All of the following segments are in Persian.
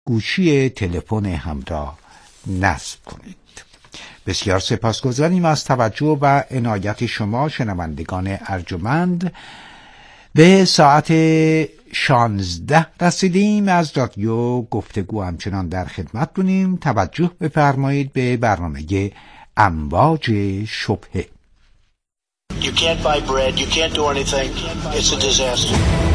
گوشی تلفن همراه نصب کنید. بسیار سپاسگزاریم از توجه و عنایت شما شنوندگان ارجمند. به ساعت 16 رسیدیم. از رادیو گفتگو همچنان در خدمت بودیم. توجه بفرمایید به برنامه امواج شبهه. You can't buy bread, you can't do anything. It's a disaster.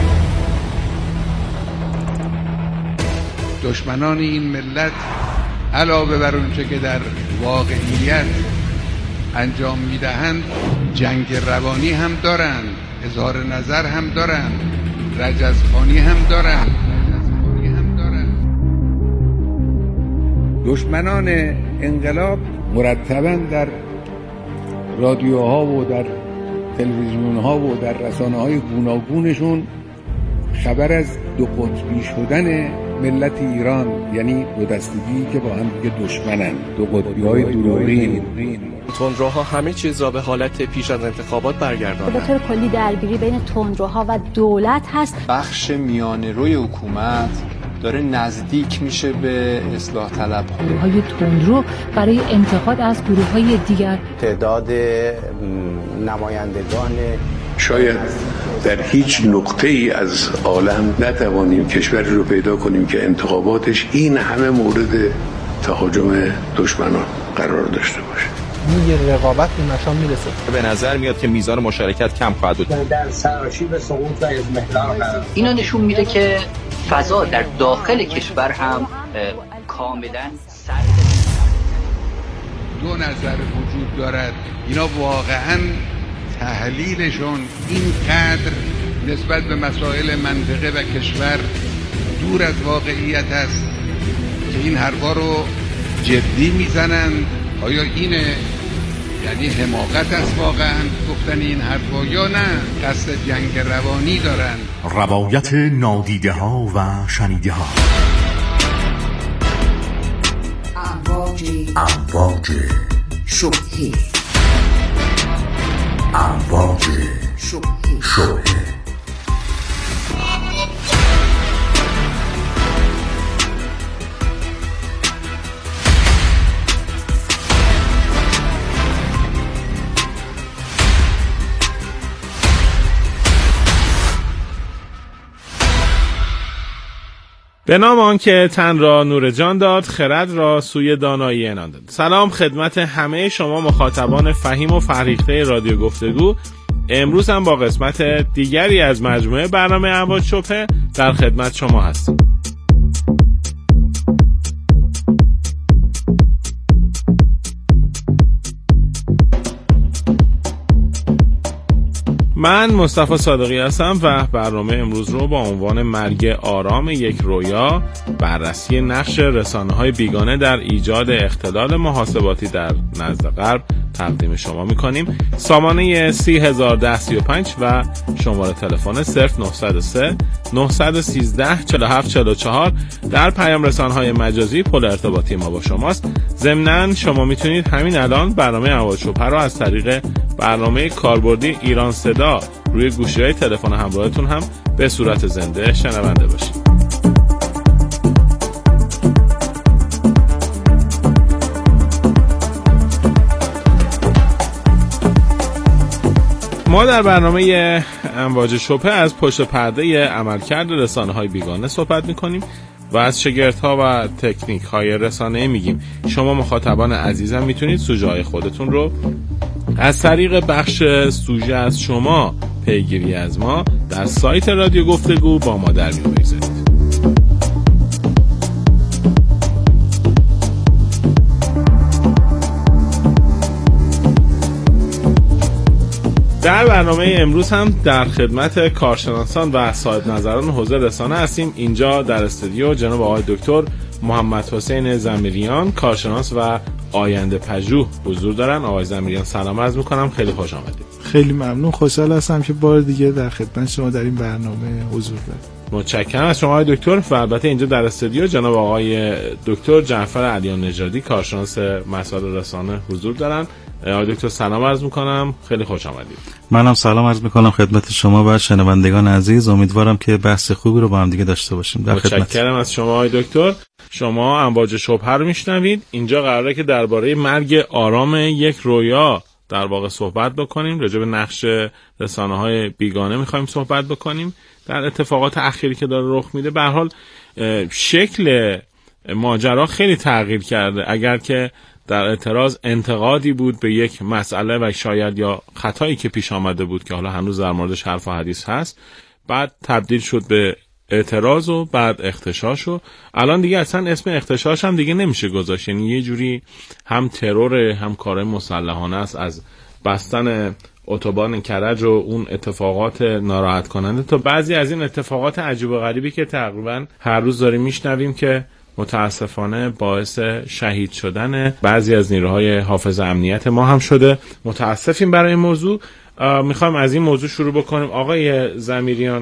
دشمنان این ملت علاوه بر اونچه که در واقعیت انجام میدهند جنگ روانی هم دارند، اظهار نظر هم دارند، رجزخوانی هم دارند. دشمنان انقلاب مرتباً در رادیوها و در تلویزیونها و در رسانه‌های گوناگونشون خبر از دو قطبی شدن ملت ایران، یعنی دو دستگی که با هم دیگه دشمنن، دو قطبی‌های دروغین. تندروها همه چیز را به حالت پیش از انتخابات برگرداندند. به طور کلی درگیری بین تندروها و دولت هست. بخش میانه روی حکومت داره نزدیک میشه به اصلاح طلب‌ها. گروه‌های تندرو برای انتقاد از گروه‌های دیگر. تعداد نمایندگان شاید در هیچ نقطه‌ای از عالم نتوانیم کشوری رو پیدا کنیم که انتخاباتش این همه مورد تهاجم دشمنان قرار داشته باشه. یه رقابت به مشام میرسه. به نظر میاد که میزان مشارکت کم خواهد بود. در سراشیب سقوط و اضمحلال قرار. اینا نشون میده که فضا در داخل کشور هم کاملا دو نظر وجود دارد. اینا واقعاً تحلیلشون اینقدر نسبت به مسائل منطقه و کشور دور از واقعیت است که این حرفا رو جدی میزنند. آیا اینه یعنی حماقت است واقعا گفتن این حرفا یا نه قصد جنگ روانی دارن؟ روایت نادیده ها و شنیده ها. امواج شبهه. امواج شبهه. به نام آن که تن را نور جان داد، خرد را سوی دانایی عنان داد. سلام خدمت همه شما مخاطبان فهیم و فرهیخته رادیو گفتگو. امروز هم با قسمت دیگری از مجموعه برنامه امواج شبهه در خدمت شما هستیم. من مصطفی صادقی هستم و برنامه امروز رو با عنوان مرگ آرام یک رویا، بررسی نقش رسانه‌های بیگانه در ایجاد اختلال محاسباتی در نزد غرب تقدیم شما می‌کنیم. سامانه 30105 و شماره تلفن 0903 913 4744 در پیام رسانه‌های مجازی پل ارتباطی ما با شماست. ضمناً شما میتونید همین الان برنامه امواج شبهه رو از طریق برنامه کاربردی ایران صدا روی گوشی‌های تلفن همراهتون هم به صورت زنده شنونده باشید. ما در برنامه امواج شبهه از پشت پرده عملکرد رسانه‌های بیگانه صحبت می‌کنیم و از شگفت‌ها و تکنیک‌های رسانه‌ای میگیم. شما مخاطبان عزیزم میتونید سوژه‌های خودتون رو از طریق بخش سوژه از شما پیگیری از ما در سایت رادیو گفتگو با ما در میون بگذارید. در برنامه امروز هم در خدمت کارشناسان و صاحب نظران حوزه رسانه هستیم. اینجا در استودیو جناب آقای دکتر محمد حسین ضمیریان، کارشناس و آینده پژوه حضور دارن. آقای ضمیریان سلام عرض میکنم، خیلی خوش آمدید. خیلی ممنون، خوشحال هستم که بار دیگه در خدمت شما در این برنامه حضور دارم. متشکرم از شما آقای دکتر. و البته اینجا در استودیو جناب آقای دکتر جعفر علیان نژادی، کارشناس مسائل رسانه حضور دارن. آقای دکتر سلام عرض میکنم، خیلی خوش آمدید. منم سلام عرض میکنم خدمت شما و شنوندگان عزیز. امیدوارم که بحث خوبی رو با هم دیگه داشته باشیم. در خدمت. متشکرم از شما آقای دکتر. شما امواج شبهه رو میشنوید. اینجا قراره که درباره مرگ آرام یک رویا در واقع صحبت بکنیم. راجع به نقش رسانه‌های بیگانه می‌خوایم صحبت بکنیم در اتفاقات اخیری که داره رخ میده. به هر حال شکل ماجرا خیلی تغییر کرده. اگر که در اعتراض انتقادی بود به یک مسئله و شاید یا خطایی که پیش آمده بود که حالا هنوز در موردش حرف و حدیث هست، بعد تبدیل شد به اعتراض و بعد اغتشاش و الان دیگه اصلا اسم اغتشاش هم دیگه نمیشه گذاشت. یعنی یه جوری هم ترور هم کار مسلحانه است، از بستن اتوبان کرج و اون اتفاقات ناراحت کننده تا بعضی از این اتفاقات عجیب و غریبی که تقریبا هر روز داریم میشنویم که متاسفانه باعث شهید شدن بعضی از نیروهای حافظ امنیت ما هم شده. متاسفیم برای این موضوع. میخوایم از این موضوع شروع بکنیم. آقای ضمیریان،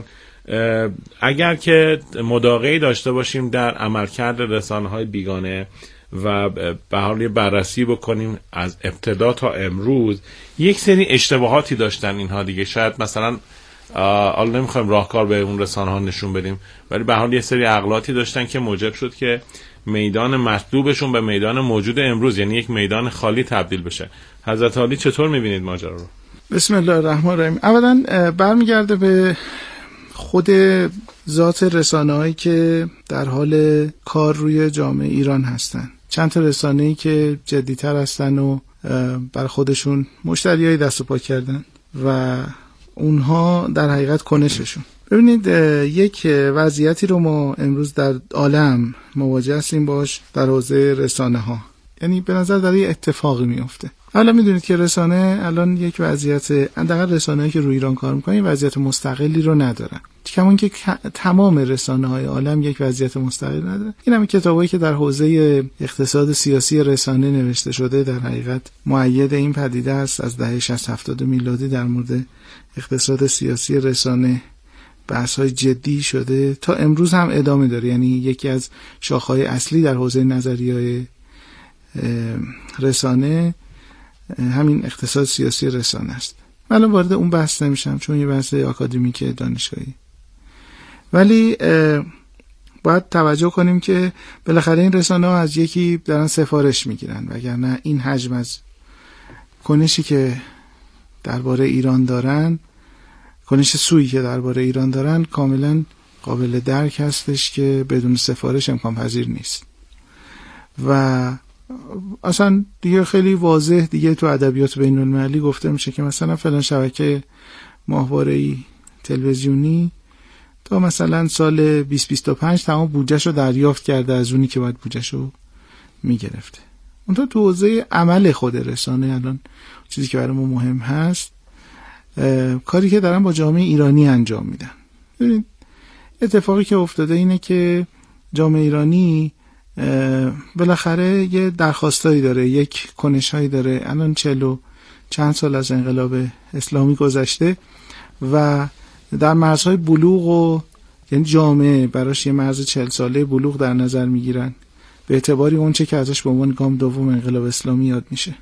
اگر که مداقعی داشته باشیم در عملکرد رسانه‌های بیگانه و به حال بررسی بکنیم از ابتدا تا امروز، یک سری اشتباهاتی داشتن اینها دیگه. شاید مثلا حالا نمیخوایم راهکار به اون رسانه‌ها نشون بدیم، ولی به حال یه سری اغلاطی داشتن که موجب شد که میدان مطلوبشون به میدان موجود امروز، یعنی یک میدان خالی تبدیل بشه. حضرت عالی چطور میبینید ماجرا رو؟ بسم الله الرحمن الرحیم. اولا برمیگرده به خود ذات رسانه‌هایی که در حال کار روی جامعه ایران هستن. چند تا رسانه‌ای که جدی‌تر هستن و بر خودشون مشتریای دست و پا کردن و اونها در حقیقت کنششون. ببینید یک وضعیتی رو ما امروز در عالم مواجه هستیم باش در حوزه رسانه‌ها. یعنی به نظر در یه اتفاقی میفته. حالا میدونید که رسانه الان یک وضعیت، حداقل رسانه‌ای که روی ایران کار می‌کنن وضعیت مستقلی رو ندارن. کمون که تمام رسانه‌های عالم یک وضعیت مستقل ندارن. این همین کتابایی که در حوزه اقتصاد سیاسی رسانه نوشته شده در حقیقت مؤید این پدیده است. از دهه 60-70 میلادی در مورد اقتصاد سیاسی رسانه بحث‌های جدی شده، تا امروز هم ادامه داره. یعنی یکی از شاخه‌های اصلی در حوزه نظریه‌های رسانه همین اقتصاد سیاسی رسانه است. من وارد اون بحث نمیشم چون یه بحث آکادمیک دانشگاهی، ولی باید توجه کنیم که بالاخره این رسانه ها از یکی دارن سفارش میگیرن، وگرنه این حجم از کنشی که درباره ایران دارن، کنش سویی که درباره ایران دارن، کاملا قابل درک هستش که بدون سفارش امکان پذیر نیست. و اصلا دیگه خیلی واضح دیگه تو ادبیات بین المللی گفته میشه که مثلا فلان شبکه ماهواره‌ای تلویزیونی تا مثلا سال 2025 تمام بودجه‌شو دریافت کرده از اونی که باید بودجه‌شو میگرفته. اون تو حوزه عمل خود رسانه الان چیزی که برای ما مهم هست کاری که دارن با جامعه ایرانی انجام میدن. ببینید اتفاقی که افتاده اینه که جامعه ایرانی بالاخره یه درخواستایی داره، یک کنش‌هایی داره. الان 40 چند سال از انقلاب اسلامی گذشته و در مرزهای بلوغ و یعنی جامعه براش یه مرز 40 ساله بلوغ در نظر میگیرن به اعتباری اون چه که ازش به عنوان گام دوم انقلاب اسلامی یاد میشه.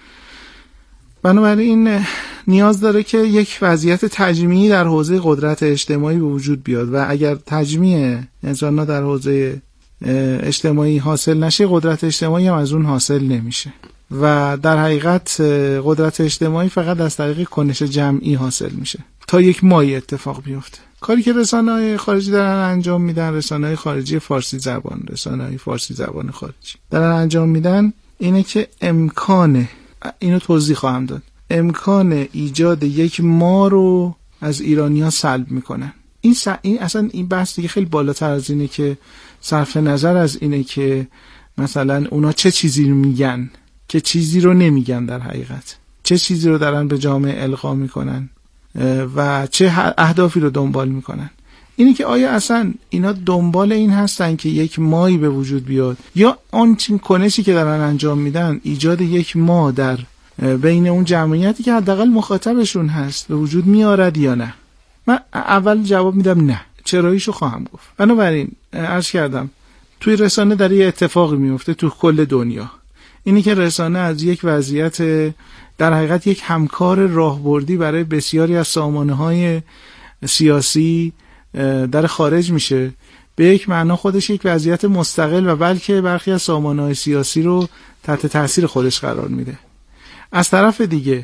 بنابراین نیاز داره که یک وضعیت تجمیعی در حوزه قدرت اجتماعی به وجود بیاد و اگر تجمیع انسان‌ها در حوزه اجتماعی حاصل نشه، قدرت اجتماعی هم از اون حاصل نمیشه و در حقیقت قدرت اجتماعی فقط از طریق کنش جمعی حاصل میشه تا یک مایه اتفاق بیفته. کاری که رسانه‌های خارجی دارن انجام میدن، رسانه‌های خارجی فارسی زبان، رسانه‌های فارسی زبان خارجی دارن انجام میدن اینه که اینو توضیح خواهم داد، امکان ایجاد یک ما رو از ایرانی‌ها سلب میکنن. این اصلا این بحث دیگه خیلی بالاتر از اینه که صرف نظر از اینه که مثلا اونا چه چیزی رو میگن که چیزی رو نمیگن، در حقیقت چه چیزی رو دارن به جامعه القا میکنن و چه اهدافی رو دنبال میکنن. اینی که آیا اصلا اینا دنبال این هستن که یک مایی به وجود بیاد یا آن کنشی که دارن انجام میدن ایجاد یک ما در بین اون جمعیتی که حداقل مخاطبشون هست به وجود میارد یا نه؟ من اول جواب میدم نه، چراییشو خواهم گفت. بنابراین عرض کردم توی رسانه در یه اتفاقی میفته تو کل دنیا، اینی که رسانه از یک وضعیت در حقیقت یک همکار راهبردی برای بسیاری از سامانه‌های سیاسی در خارج میشه به یک معنا خودش یک وضعیت مستقل و بلکه برخی از سامانه‌های سیاسی رو تحت تاثیر خودش قرار میده. از طرف دیگه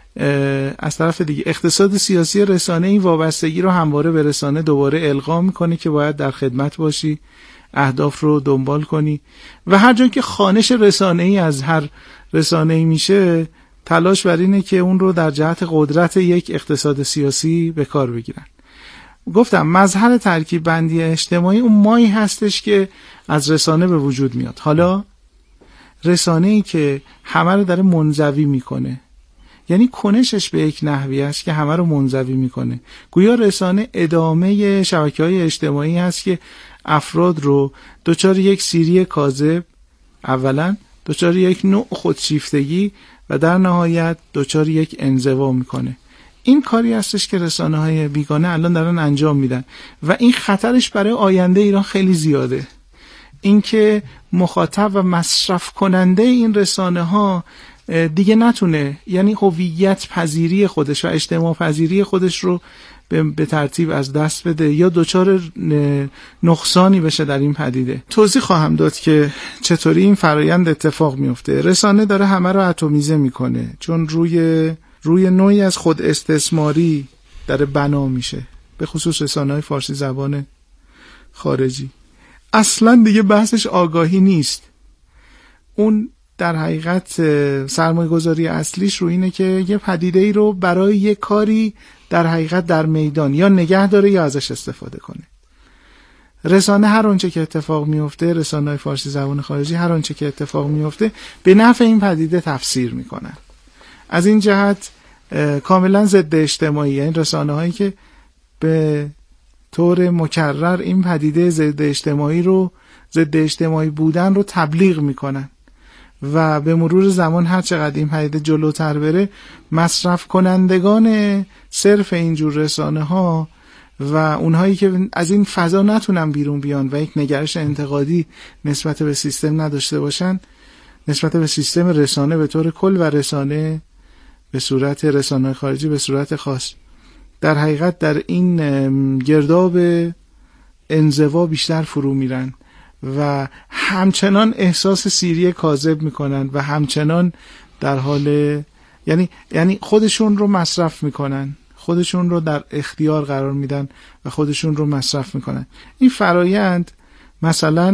اقتصاد سیاسی رسانه این وابستگی رو همواره به رسانه دوباره القا میکنه که باید در خدمت باشی، اهداف رو دنبال کنی و هر جا که خوانش رسانه‌ای از هر رسانه‌ای میشه، تلاش بر اینه که اون رو در جهت قدرت یک اقتصاد سیاسی به کار بگیرن. گفتم مظهر ترکیب بندی اجتماعی اون مایی هستش که از رسانه به وجود میاد. حالا رسانه‌ای که همه رو داره منزوی میکنه، یعنی کنشش به یک نحوی است که همه رو منزوی میکنه، گویا رسانه ادامه شبکه‌های اجتماعی هست که افراد رو دچار یک سیری کاذب، اولا دچار یک نوع خودشیفتگی و در نهایت دچار یک انزوا میکنه. این کاری هستش که رسانه‌های بیگانه الان دارن انجام میدن و این خطرش برای آینده ایران خیلی زیاده. اینکه مخاطب و مصرف کننده این رسانه‌ها دیگه نتونه، یعنی هویت پذیری خودش و اجتماع پذیری خودش رو به ترتیب از دست بده یا دچار نقصانی بشه در این پدیده. توضیح خواهم داد که چطوری این فرایند اتفاق میفته. رسانه داره همه رو اتمیزه میکنه چون روی نوعی از خود استثماری داره بنا میشه، به خصوص رسانه‌های فارسی زبان خارجی. اصلا دیگه بحثش آگاهی نیست. اون در حقیقت سرمایه گذاری اصلیش رو اینه که یه پدیده ای رو برای یه کاری در حقیقت در میدان یا نگه داره یا ازش استفاده کنه. رسانه هر آنچه که اتفاق میفته، رسانه‌های فارسی زبان خارجی هر آنچه که اتفاق میفته به نفع این پدیده تفسیر میکنن. از این جهت کاملا ضد اجتماعی، یعنی رسانه‌هایی که به طور مکرر این پدیده ضد اجتماعی بودن رو تبلیغ میکنن و به مرور زمان هر چقدر این پدیده جلوتر بره، مصرف کنندگان صرف اینجور رسانه ها و اونهایی که از این فضا نتونن بیرون بیان و یک نگرش انتقادی نسبت به سیستم نداشته باشن، نسبت به سیستم رسانه به طور کل و رسانه به صورت رسانه خارجی به صورت خاص، در حقیقت در این گرداب انزوا بیشتر فرو میرن و همچنان احساس سیری کاذب میکنن و همچنان در حال یعنی خودشون رو مصرف میکنن، خودشون رو در اختیار قرار میدن و خودشون رو مصرف میکنن. این فرایند مثلا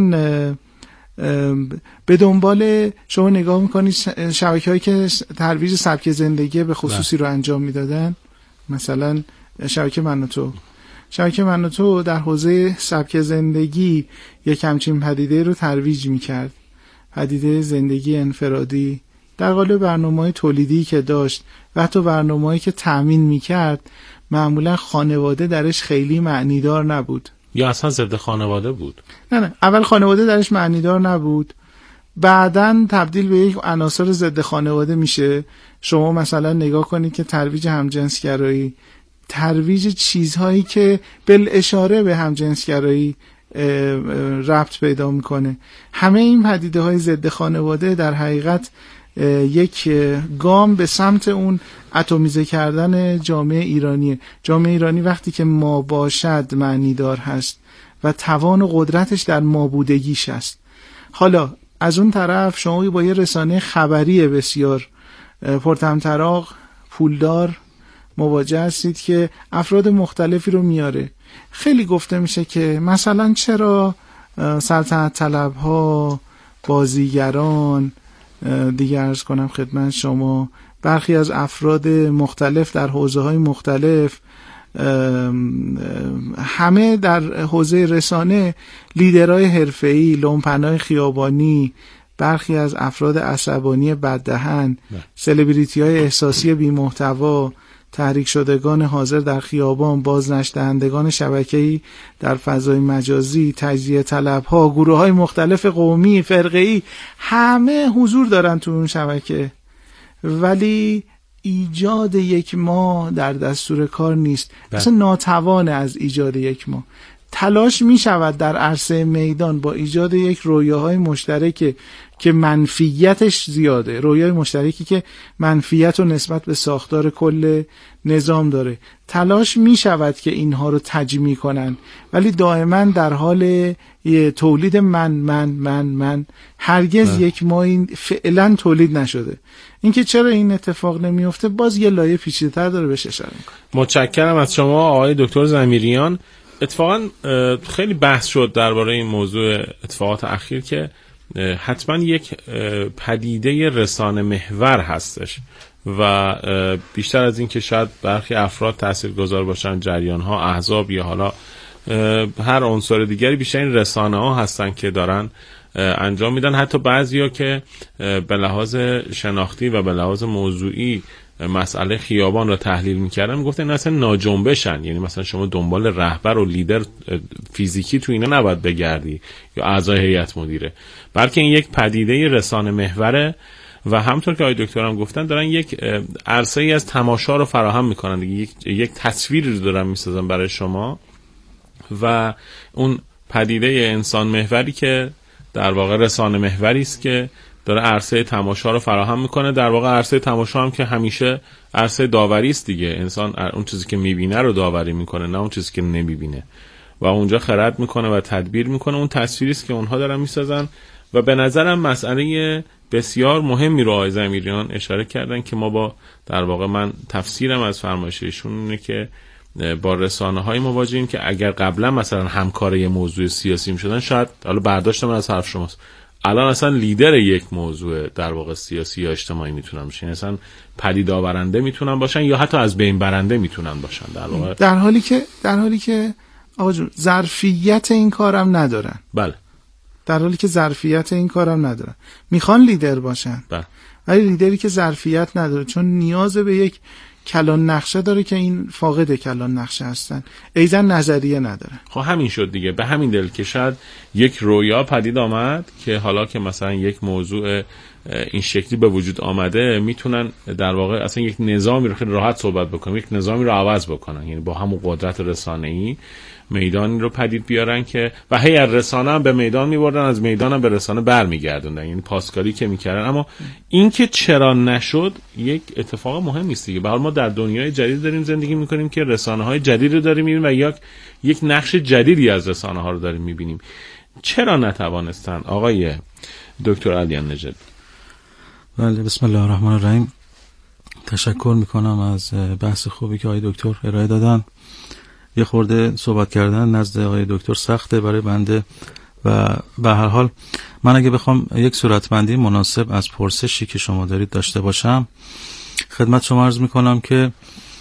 به دنبال شما نگاه میکنید شبکه‌هایی که ترویج سبک زندگی به خصوصی رو انجام میدادن، مثلا شبکه من و تو در حوزه سبک زندگی یک همچین پدیده رو ترویج میکرد، پدیده زندگی انفرادی در قالب برنامه‌های تولیدی که داشت و حتی برنامه‌هایی که تأمین میکرد معمولا خانواده درش خیلی معنیدار نبود یا اصلا ضد خانواده بود. نه اول خانواده درش معنیدار نبود، بعداً تبدیل به یک عناصر ضد خانواده میشه. شما مثلا نگاه کنید که ترویج همجنسگرایی، ترویج چیزهایی که بالاشاره به همجنسگرایی ربط پیدا میکنه، همه این پدیده های ضد خانواده در حقیقت یک گام به سمت اون اتمیزه کردن جامعه ایرانیه. جامعه ایرانی وقتی که ما باشد معنیدار هست و توان و قدرتش در ما بودگیش هست. حالا از اون طرف شما با یه رسانه خبری بسیار پرطمطراق پولدار مواجه هستید که افراد مختلفی رو میاره. خیلی گفته میشه که مثلا چرا سلطنت طلبها، بازیگران، دیگه عرض کنم خدمت شما برخی از افراد مختلف در حوزه‌های مختلف، همه در حوزه رسانه لیدرهای حرفه‌ای، لومپنای خیابانی، برخی از افراد عصبانی بددهن، سلبریتی‌های احساسی بی‌محتوا، تحریک شدگان حاضر در خیابان، بازنشر دهندگان شبکه‌ای در فضای مجازی، تجزیه طلب‌ها، گروه‌های مختلف قومی، فرقه‌ای، همه حضور دارن تو اون شبکه، ولی ایجاد یک ما در دستور کار نیست. اصلا ناتوان از ایجاد یک ما. تلاش می شود در عرصه میدان با ایجاد یک رویاهای مشترک که منفیتش زیاده، رویای مشترکی که منفیت و نسبت به ساختار کل نظام داره، تلاش می شود که اینها رو تجمیع کنن، ولی دائما در حال تولید من هرگز یک ما این فعلا تولید نشده. اینکه چرا این اتفاق نمیفته باز یه لایه پیچیده‌تر داره بهش اشاره میکنه. متشکرم از شما آقای دکتر ضمیریان. اتفاقا خیلی بحث شد درباره این موضوع اتفاقات اخیر که حتما یک پدیده رسانه محور هستش و بیشتر از این که شاید برخی افراد تاثیرگذار باشن، جریان ها، احزاب یا حالا هر عنصر دیگری، بیشتر این رسانه ها هستن که دارن انجام میدن. حتی بعضیا که به لحاظ شناختی و به لحاظ موضوعی مسئله خیابان را تحلیل میکردن میگفتن این اصلا ناجنبشن، یعنی مثلا شما دنبال رهبر و لیدر فیزیکی تو اینا نباید بگردی یا اعضای هیئت مدیره، بلکه این یک پدیده رسانه محوره و همطور که آقای دکتر هم گفتن دارن یک عرصه ای از تماشا رو فراهم میکنن دیگه، یک تصویری رو دارن میسازن برای شما و اون پدیده انسان محوری که در واقع رسانه محوری است که داره عرصه تماشا رو فراهم میکنه. در واقع عرصه تماشا هم که همیشه عرصه داوری است دیگه، انسان اون چیزی که میبینه رو داوری میکنه، نه اون چیزی که نمیبینه و اونجا خرد میکنه و تدبیر میکنه. اون تصویری است که اونها دارن میسازن و به نظرم مسئله بسیار مهمی رو آقای ضمیریان اشاره کردن که ما با در واقع من تفسیرم از فرمایش ایشون اینه که با رسانه های مواجهیم که اگر قبلا مثلا همکار یه موضوع سیاسی میشدن، شاید حالا برداشت من از حرف شماست، الان اصلا لیدر یک موضوع در واقع سیاسی یا اجتماعی میتونن باشن، اصلا پدید آورنده میتونن باشن یا حتی از بین برنده میتونن باشن در واقع، در حالی که آقا جون ظرفیت این کارم ندارن. بله، در حالی که ظرفیت این کارم ندارن، میخوان لیدر باشن. بله، ولی لیدری که ظرفیت نداره چون نیاز به یک کلان نقشه داره که این فاقد کلان نقشه هستن، ایزن نظریه نداره. خب همین شد دیگه، به همین دلیل که شاید یک رویا پدید آمد که حالا که مثلا یک موضوع این شکلی به وجود آمده میتونن در واقع اصلا یک نظامی رو خیلی راحت صحبت بکنن، یک نظامی رو عوض بکنن، یعنی با همون قدرت رسانه‌ای میدانی رو پدید بیارن که و هی از رسانه هم به میدان میبردن، از میدان هم به رسانه برمیگردوندن، یعنی پاسکاری که میکردن. اما این که چرا نشد یک اتفاق مهمی است دیگه. به حال ما در دنیای جدید داریم زندگی میکنیم که رسانه های جدید رو داریم میبینیم و یک نقش جدیدی از رسانه ها رو داریم میبینیم. چرا نتوانستن آقای دکتر علیان نژاد؟ بله، بسم الله الرحمن الرحیم. تشکر میکنم از بحث خوبی که آقای دکتر ارائه دادن. یه خورده صحبت کردن نزد آقای دکتر سخته برای بنده و به هر حال من اگه بخوام یک صورتبندی مناسب از پرسشی که شما دارید داشته باشم، خدمت شما عرض میکنم که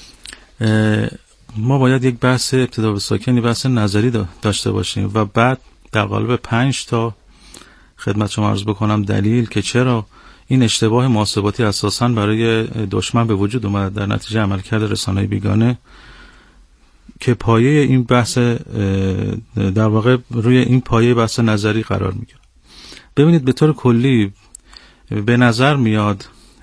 ما باید یک بحث ابتدا به ساکنی بحث نظری داشته باشیم و بعد در قالب 5 تا خدمت شما عرض بکنم دلیل که چرا این اشتباه محاسباتی اساساً برای دشمن به وجود اومد در نتیجه عملکرد رسانه‌های بیگانه که پایه این بحث در واقع روی این پایه بحث نظری قرار میگیره. ببینید به طور کلی به نظر میاد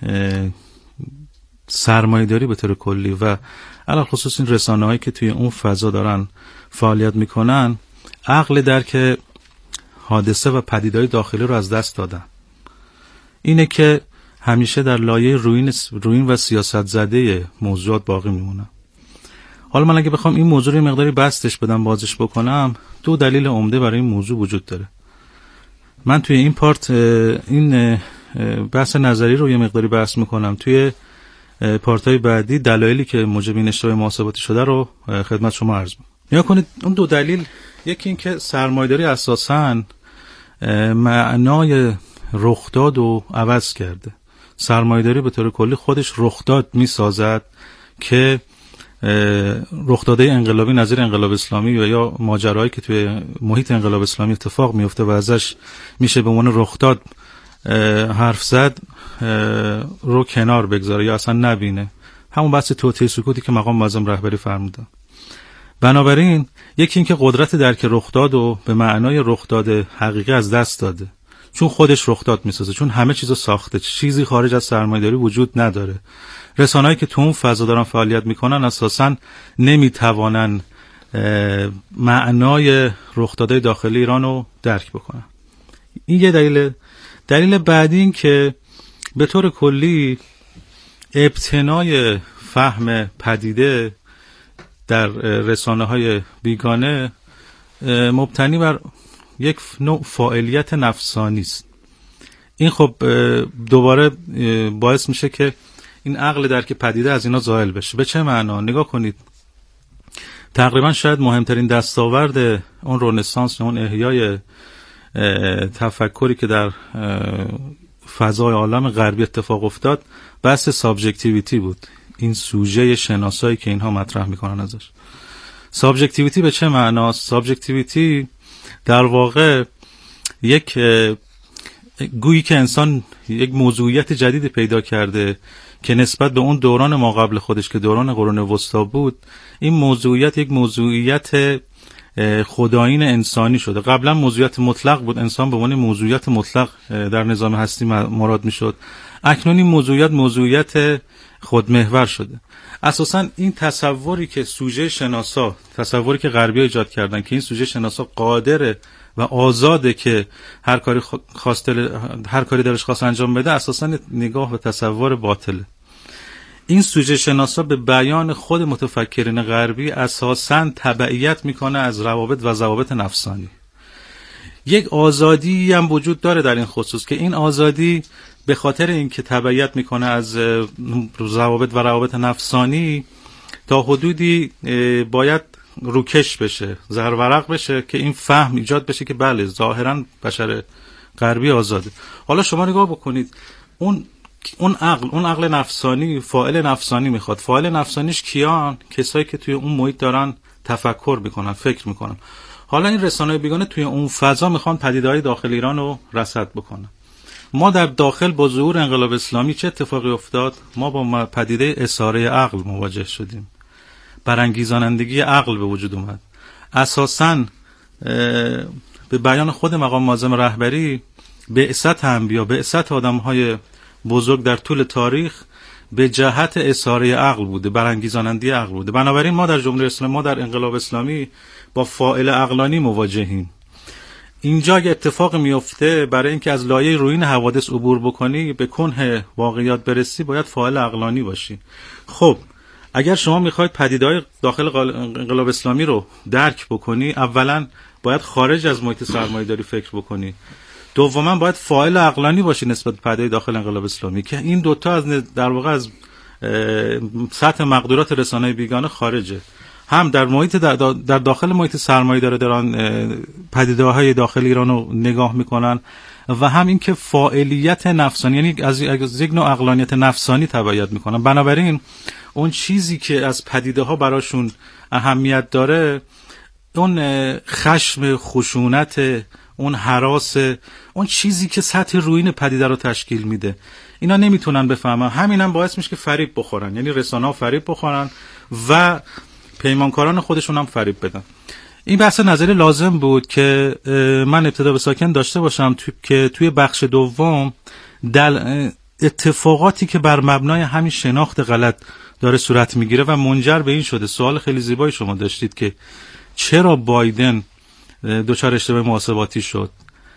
سرمایه‌داری به طور کلی و علاوه خصوص این رسانه‌هایی که توی اون فضا دارن فعالیت میکنن عقل درک حادثه و پدیده‌های داخلی رو از دست دادن. اینه که همیشه در لایه روین و سیاست زده موضوعات باقی میمونن. حالا من اگه بخوام این موضوع رو مقداری بستش بدم، بازش بکنم، 2 دلیل عمده برای این موضوع وجود داره. من توی این پارت این بحث نظری رو یه مقداری بحث میکنم، توی پارتای بعدی دلایلی که موجب این اشتباه محاسباتی شده رو خدمت شما عرض میکنم. نگاه کنید اون 2 دلیل، یکی این که سرمایه‌داری اساساً معنای رخداد رو عوض کرده. سرمایه‌داری به طور کلی خودش رخداد میسازد که رخداده انقلابی نظیر انقلاب اسلامی و یا ماجرایی که توی محیط انقلاب اسلامی اتفاق میفته و ازش میشه به عنوان رخداد حرف زد رو کنار بگذاره یا اصلا نبینه. همون بحث توطئه سکوتی که مقام معظم رهبری فرمودن. بنابراین یکی این که قدرت درک رخداد و به معنای رخداد حقیقی از دست داده، چون خودش رخداد میسازه، چون همه چیزو ساخته، چیزی خارج از سرمایه‌داری وجود نداره. رسانه‌هایی که تو اون فضا دارن فعالیت میکنن اساساً نمیتوانن معنای رخدادهای داخلی ایران رو درک بکنن. این یه دلیل بعدی این که به طور کلی ابتنای فهم پدیده در رسانه‌های بیگانه مبتنی بر یک نوع فاعلیت نفسانی است. این خب دوباره باعث میشه که این عقل درک پدیده از اینا زائل بشه. به چه معنا؟ نگاه کنید، تقریبا شاید مهمترین دستاورد اون رنسانس، اون احیای تفکری که در فضای عالم غربی اتفاق افتاد، بحث سابجکتیویتی بود. این سوژه شناسایی که اینها مطرح میکنن ازش. سابجکتیویتی به چه معنا؟ سابجکتیویتی در واقع یک گویی که انسان یک موضوعیت جدید پیدا کرده که نسبت به اون دوران ما قبل خودش که دوران قرون وسطا بود، این موضوعیت یک موضوعیت خدایین انسانی شده. قبلا موضوعیت مطلق بود، انسان به عنوان موضوعیت مطلق در نظام هستی مراد میشد. اکنون این موضوعیت خودمحور شده. اساساً این تصوری که سوژه شناسا، تصوری که غربی‌ها ایجاد کردن که این سوژه شناسا قادره و آزاده که هر کاری درش خواست انجام بده، اساساً نگاه و تصور باطله. این سوژه شناسا به بیان خود متفکرین غربی اساساً تبعیت میکنه از روابط و ضوابط نفسانی. یک آزادی هم وجود داره در این خصوص که این آزادی به خاطر اینکه تبعیت میکنه از ضوابط و روابط نفسانی تا حدودی باید روکش بشه، زرورق بشه که این فهم ایجاد بشه که بله ظاهرا بشر غربی آزاده. حالا شما نگاه بکنید، اون عقل نفسانی فاعل نفسانی میخواد. فاعل نفسانیش کیان؟ کسایی که توی اون محیط دارن تفکر میکنن، فکر میکنن. حالا این رسانه‌های بیگانه توی اون فضا میخوان پدیده‌های داخل ایران رو رصد بکنن. ما در داخل با ظهور انقلاب اسلامی چه اتفاقی افتاد؟ ما با پدیده اساره عقل مواجه شدیم. برانگیزانندگی عقل به وجود اومد. اساساً به بیان خود مقام معظم رهبری، بعثت انبیا، بعثت آدم‌های بزرگ در طول تاریخ به جهت اساره عقل بوده، برانگیزانندگی عقل بوده. بنابراین ما در جمهوری اسلامی، ما در انقلاب اسلامی با فاعل عقلانی مواجهیم. اینجا اگه اتفاق میفته، برای اینکه از لایه رویین حوادث عبور بکنی، به کنه واقعیات برسی، باید فاعل عقلانی باشی. خب اگر شما میخواید پدیده‌های داخل انقلاب اسلامی رو درک بکنی، اولا باید خارج از محیط سرمایه‌داری فکر بکنی. دوما باید فاعل عقلانی باشی نسبت به پدیده داخل انقلاب اسلامی که این دوتا از در واقع از سطح مقدورات رسانه‌های بیگانه خارجه. هم در محیط در داخل محیط سرمایه‌داری دارن پدیده‌های داخل ایران رو نگاه میکنن و هم این که فاعلیت نفسانی، یعنی از یک نوع عقلانیت نفسانی تبعیت میکنن. بنابراین اون چیزی که از پدیده‌ها براشون اهمیت داره، اون خشم، خشونت، اون هراس، اون چیزی که سطح رویین پدیده رو تشکیل میده، اینا نمیتونن بفهمن. همینم باعث میشه که فریب بخورن، یعنی رسانه‌ها فریب بخورن و پیمانکاران خودشون هم فریب بدن. این بحث نظری لازم بود که من ابتدا به ساکن داشته باشم که توی بخش دوم در اتفاقاتی که بر مبنای همین شناخت غلط داره صورت میگیره و منجر به این شده. سوال خیلی زیبایی شما داشتید که چرا بایدن دچار اشتباه محاسباتی شد.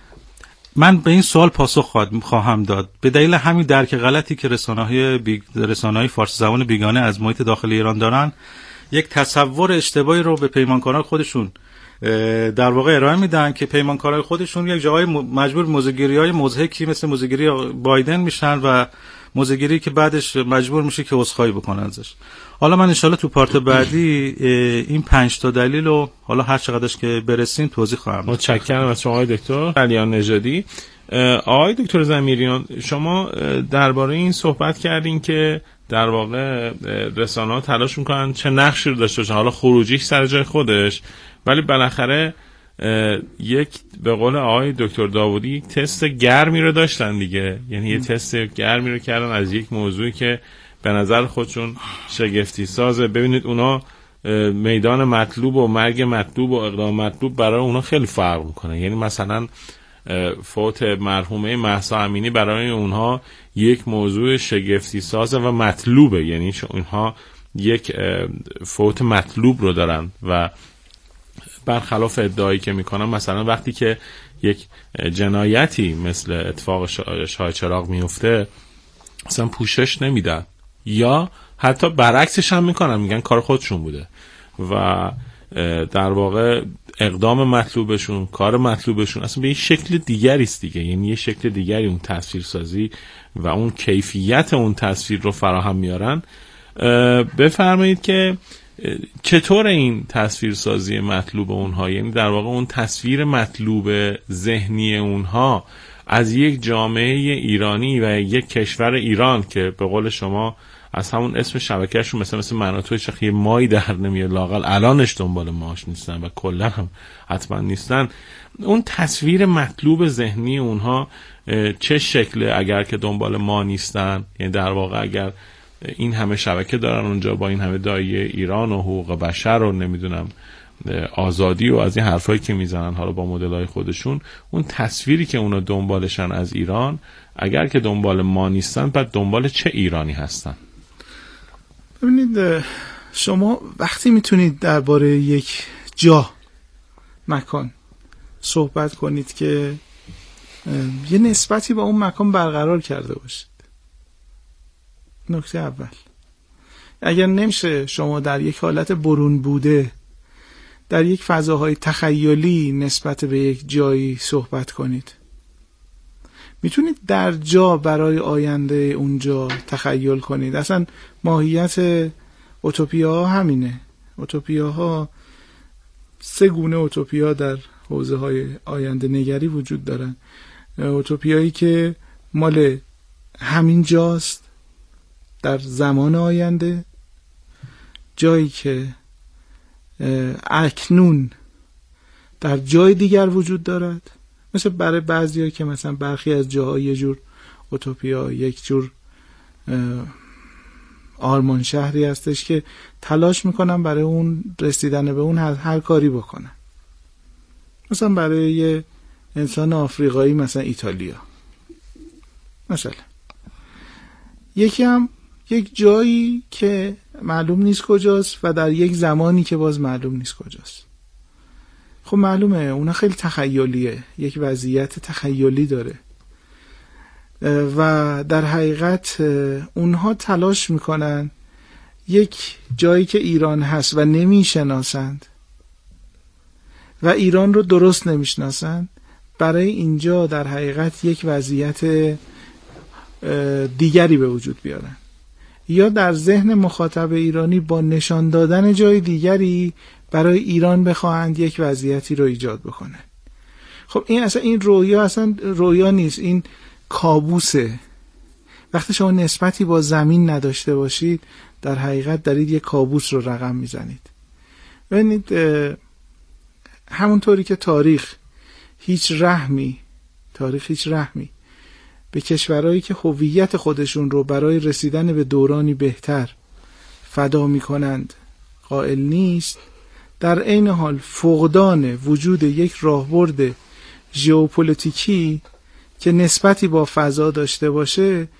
من به این سوال پاسخ خواهم داد. به دلیل همین درک غلطی که رسانه‌های فارسی زبان بیگانه از محیط داخل ایران دارن، یک تصور اشتباهی رو به پیمانکاران خودشون در واقع ارائه میدن که پیمانکاران خودشون یک جای مجبور موزه‌گیری‌های مضحکی مثل موزه‌گیری بایدن میشن و موزه‌گیری که بعدش مجبور میشه که عذرخواهی بکنه ازش. حالا من انشالله تو پارت بعدی این 5 تا دلیل رو حالا هر چقدرش که برسیم توضیح خواهم داد. متشکرم از شما آقای دکتر علیان نژادی. آقای دکتر زمیریان، شما درباره این صحبت کردین که در واقع رسانه‌ها تلاش میکنن چه نقشی رو داشته باشن، حالا خروجیش سر جای خودش، ولی بالاخره یک به قول آقای دکتر داوودی یک تست گرمی رو داشتن دیگه، یعنی یه تست گرمی رو کردن از یک موضوعی که به نظر خودشون شگفتی سازه. ببینید اونا میدان مطلوب و مرگ مطلوب و اقدام مطلوب برای اونا خیلی فرق میکنه. یعنی مثلا فوت مرحومه مهسا امینی برای اونها یک موضوع شگفتی سازه و مطلوبه، یعنی اونها یک فوت مطلوب رو دارن و برخلاف ادعایی که میکنن مثلا وقتی که یک جنایتی مثل اتفاق شاه چراغ میفته مثلا پوشش نمیدن یا حتی برعکسش هم میکنن، میگن کار خودشون بوده و در واقع اقدام مطلوبشون، کار مطلوبشون اصلا به این شکل دیگری است دیگه، یعنی یه شکل دیگری اون تصویرسازی و اون کیفیت اون تصویر رو فراهم میارن. بفرمایید که چطور این تصویرسازی مطلوب اونها، یعنی در واقع اون تصویر مطلوب ذهنی اونها از یک جامعه ایرانی و یک کشور ایران که به قول شما از همون اسم شبکهشون مثل مناطوی شخی مایی در نمیاد، لااقل الانش دنبال ماش نیستن و کلا هم حتما نیستن، اون تصویر مطلوب ذهنی اونها چه شکله اگر که دنبال ما نیستن؟ یعنی در واقع اگر این همه شبکه دارن اونجا با این همه داعیه ایران و حقوق بشر و نمیدونم آزادی و از این حرفایی که میزنن حالا با مدل‌های خودشون، اون تصویری که اونا دنبالشن از ایران اگر که دنبال ما نیستن بعد دنبال چه ایرانی هستن؟ ببینید شما وقتی میتونید درباره یک جا مکان صحبت کنید که یه نسبتی با اون مکان برقرار کرده باشید. نکته اول، اگر نمیشه شما در یک حالت برون بوده در یک فضاهای تخیلی نسبت به یک جایی صحبت کنید، میتونید در جا برای آینده اونجا تخیل کنید. اصلا ماهیت اوتوپیاها همینه. اوتوپیاها 3 گونه اوتوپیا در حوزه های آینده نگری وجود دارن. اوتوپیایی که مال همین جاست در زمان آینده، جایی که اکنون در جای دیگر وجود دارد، مثل برای بعضی‌ها که مثلا برخی از جاها یه جور اوتوپیا، یک جور آرمان شهری هستش که تلاش میکنن برای اون رسیدن به اون هر کاری بکنن. مثلا برای یه انسان آفریقایی مثلا ایتالیا مثلا. یکی هم یک جایی که معلوم نیست کجاست و در یک زمانی که باز معلوم نیست کجاست. خب معلومه اونا خیلی تخیلیه، یک وضعیت تخیلی داره و در حقیقت اونها تلاش میکنن یک جایی که ایران هست و نمیشناسند و ایران رو درست نمیشناسند برای اینجا در حقیقت یک وضعیت دیگری به وجود بیارن، یا در ذهن مخاطب ایرانی با نشان دادن جای دیگری برای ایران بخواهند یک وضعیتی رو ایجاد بکنه. خب این اصلا این رویا اصلا رویا نیست، این کابوسه. وقتی شما نسبتی با زمین نداشته باشید در حقیقت دارید یک کابوس رو رقم میزنید. ببینید همونطوری که تاریخ هیچ رحمی به کشورهایی که هویت خودشون رو برای رسیدن به دورانی بهتر فدا میکنند قائل نیست، در عین حال فقدان وجود یک راهبرد ژئوپلیتیکی که نسبتی با فضا داشته باشه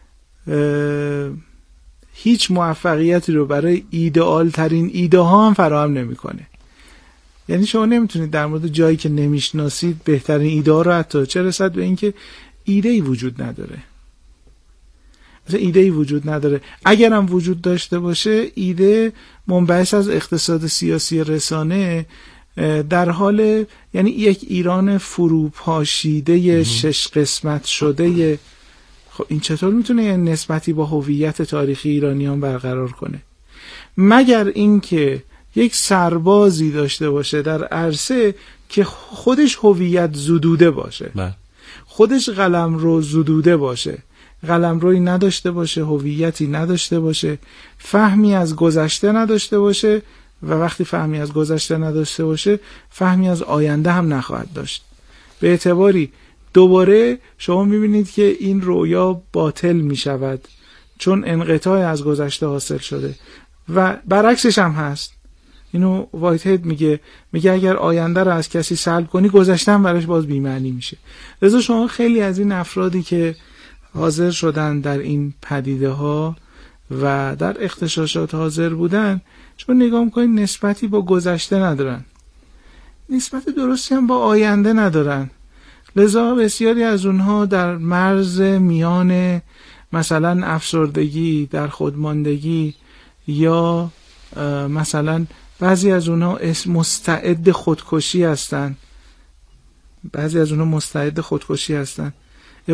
هیچ موفقیتی رو برای ایدئال ترین ایده ها هم فراهم نمیکنه. یعنی شما نمیتونید در مورد جایی که نمیشناسید بهترین ایده ها رو حتی چه رسد به اینکه ایده‌ای وجود نداره. مثلا ایده‌ای وجود نداره. اگر هم وجود داشته باشه ایده منبعث از اقتصاد سیاسی رسانه در حال، یعنی یک ایران فروپاشیده 6 قسمت شده. خب این چطور میتونه نسبتی با هویت تاریخی ایرانیان برقرار کنه؟ مگر اینکه یک سربازی داشته باشه در عرصه که خودش هویت زدوده باشه، خودش قلمرو زدوده باشه، قلمرویی نداشته باشه، هویتی نداشته باشه، فهمی از گذشته نداشته باشه و وقتی فهمی از گذشته نداشته باشه فهمی از آینده هم نخواهد داشت. به اعتباری دوباره شما میبینید که این رویا باطل میشود چون انقطاع از گذشته حاصل شده و برعکسش هم هست. اینو وایت هید میگه اگر آینده رو از کسی سلب کنی گذشته هم براش باز بی‌معنی میشه. لذا شما خیلی از این افرادی که حاضر شدن در این پدیده ها و در اغتشاشات حاضر بودن، شما نگاه میکنید نسبتی با گذشته ندارن. نسبت درستی هم با آینده ندارن. لذا بسیاری از اونها در مرز میان مثلا افسردگی، در خودماندگی، یا مثلا بعضی از اونها مستعد خودکشی هستن.